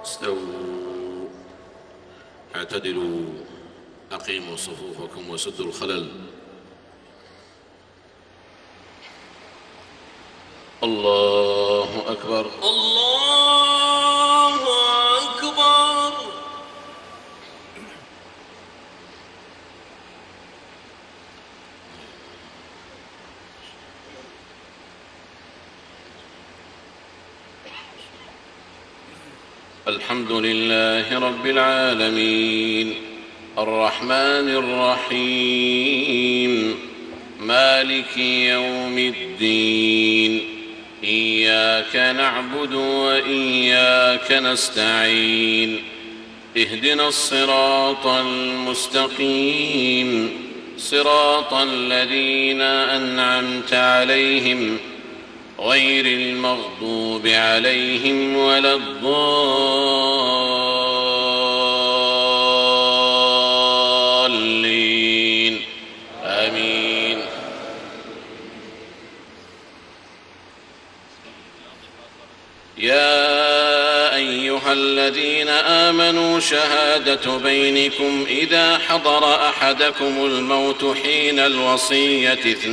استووا اعتدلوا أقيموا صفوفكم وسدوا الخلل. الله أكبر الله أكبر. الحمد لله رب العالمين الرحمن الرحيم مالك يوم الدين إياك نعبد وإياك نستعين اهدنا الصراط المستقيم صراط الذين أنعمت عليهم غير المغضوب عليهم ولا الضالين آمين. يا أيها الذين آمنوا شهادة بينكم إذا حضر أحدكم الموت حين الوصية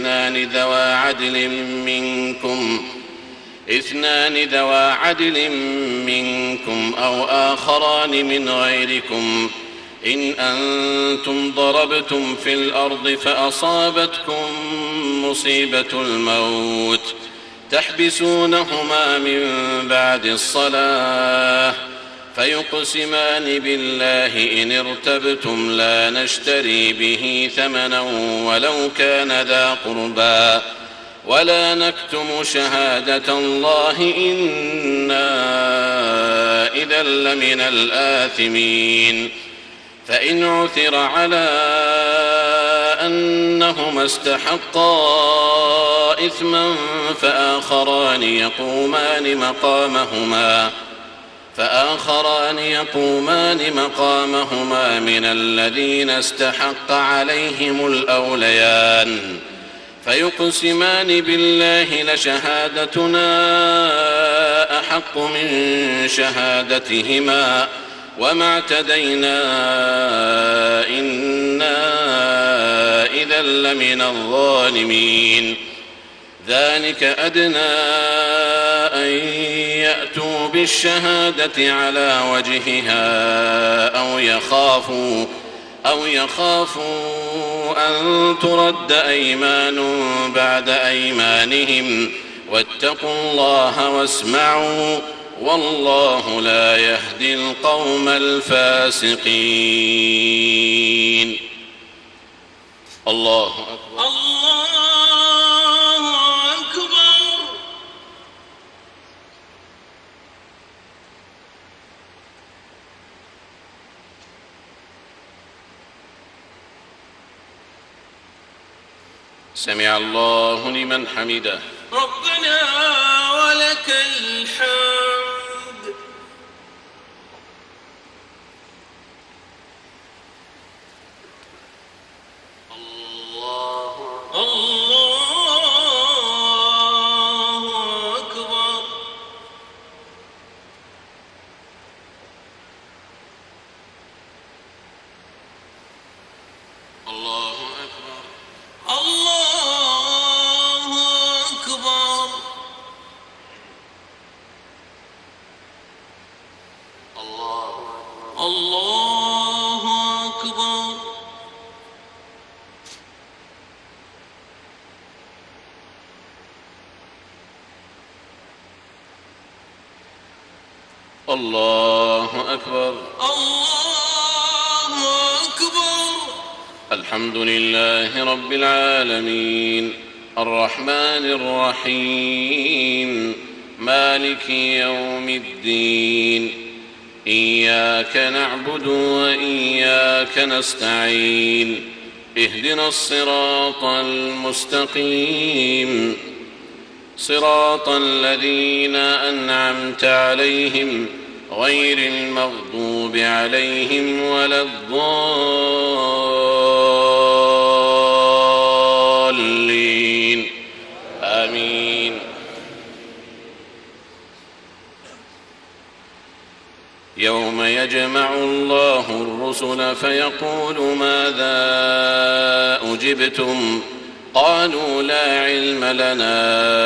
اثنان ذوا عدل منكم أو آخران من غيركم إن أنتم ضربتم في الأرض فأصابتكم مصيبة الموت تحبسونهما من بعد الصلاة فيقسمان بالله إن ارتبتم لا نشتري به ثمنا ولو كان ذا قربى ولا نكتم شهادة الله إنا إذا لمن الآثمين. فإن عثر على أنهما استحقا إثما فآخران يقومان مقامهما من الذين استحق عليهم الأوليان فيقسمان بالله لشهادتنا أحق من شهادتهما وما اعتدينا إنا إذا لمن الظالمين. ذلك أدنى أن يأتوا بالشهادة على وجهها أو يخافوا أن ترد أيمان بعد أيمانهم واتقوا الله واسمعوا والله لا يهدي القوم الفاسقين. الله أكبر الله أكبر. سمع الله لمن حمده. ربنا ولك الحمد. الله أكبر. الله أكبر. الحمد لله رب العالمين الرحمن الرحيم مالك يوم الدين إياك نعبد وإياك نستعين اهدنا الصراط المستقيم صراط الذين أنعمت عليهم غير المغضوب عليهم ولا الضالين آمين. يوم يجمع الله الرسل فيقول ماذا أجبتم قالوا لا علم لنا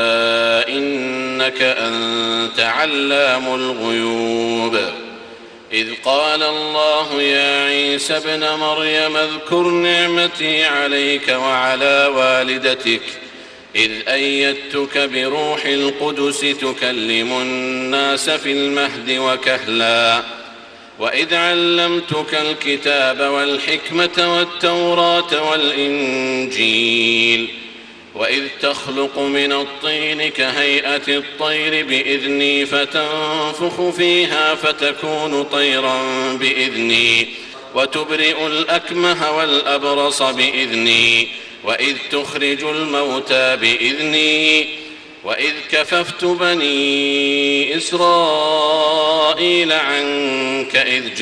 إنك أنت علام الغيوب إذ قال الله يا عيسى ابن مريم اذكر نعمتي عليك وعلى والدتك إذ أيدتك بروح القدس تكلم الناس في المهد وكهلا وإذ علمتك الكتاب والحكمة والتوراة والإنجيل وإذ تخلق من الطين كهيئة الطير بإذني فتنفخ فيها فتكون طيرا بإذني وتبرئ الأكمه والأبرص بإذني وإذ تخرج الموتى بإذني وإذ كففت بني إسرائيل عنك إذ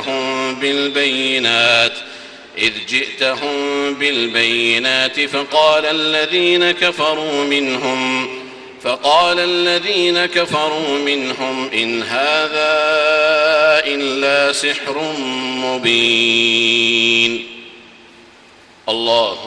جئتهم بالبينات فقال الذين كفروا منهم إن هذا إلا سحر مبين. الله